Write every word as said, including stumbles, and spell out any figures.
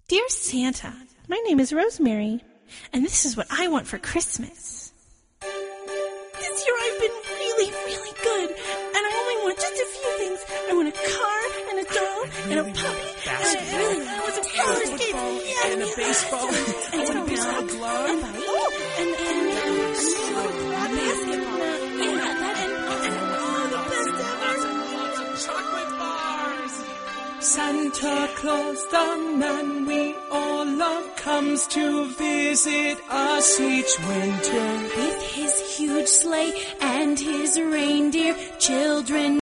Dear Santa, my name is Rosemary, and this is what I want for Christmas. This year I've been really, really good, and I only want just a few things. I want a car, and a doll, and a puppy, and I really want some roller skates, yeah, and a baseball, and and a baseball glove, and oh, and and and a basketball, yeah, that and and all the best ever. Chocolate bars. Santa Claus, the man we all love, comes to visit us each winter with his huge sleigh and his reindeer children.